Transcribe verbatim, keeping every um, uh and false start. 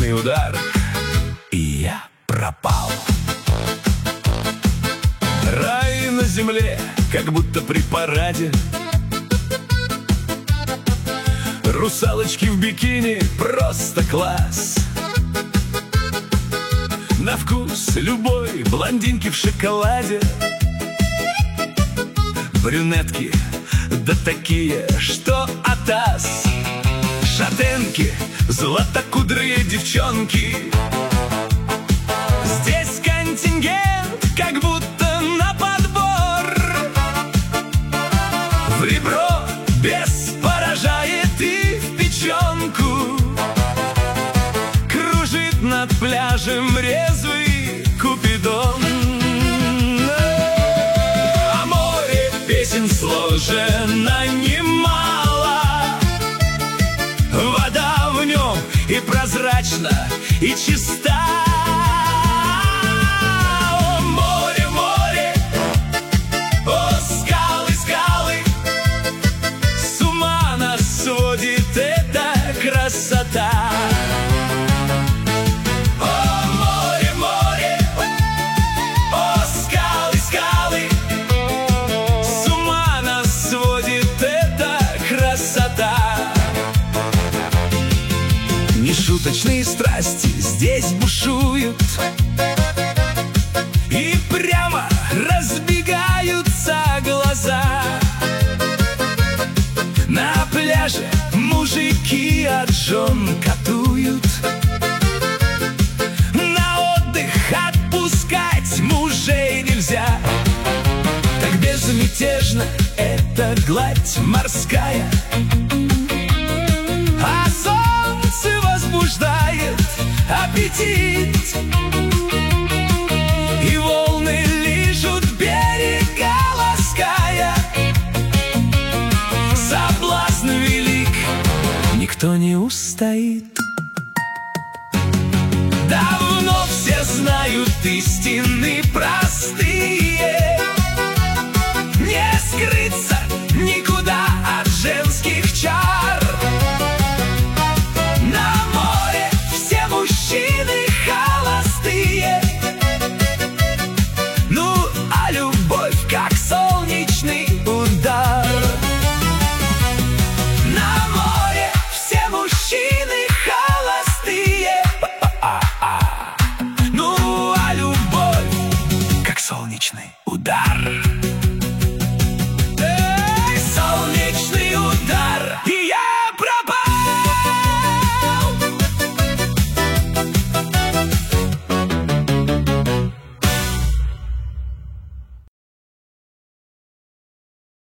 солнечный удар, и я пропал. Рай на земле, как будто при параде. Русалочки в бикини, просто класс. На вкус любой, блондинки в шоколаде. Брюнетки, да такие, что атас. Шатенки, златокудрые девчонки. Здесь контингент, как будто на подбор. В ребро без поражает и в печенку. Кружит над пляжем резвый Купидон. А море песен сложено немало. Вода в нем и прозрачна, и чиста. О, море, море, о, скалы, скалы, с ума нас сводит эта красота. О, море, море, о, скалы, скалы, с ума нас сводит эта красота. Нешуточные страсти здесь бушуют, и прямо разбегаются глаза. На пляже мужики от жен катуют. На отдых отпускать мужей нельзя. Так безмятежно эта гладь морская. А солнце возбуждает аппетит, и волны лижут берега, лаская. Соблазн велик, никто не устоит. Давно все знают истины простые. Не скрыться никуда от женских чар. Мужчины холостые. Ну, а любовь как солнечный удар. На море все мужчины холостые. Ну, а любовь как солнечный удар.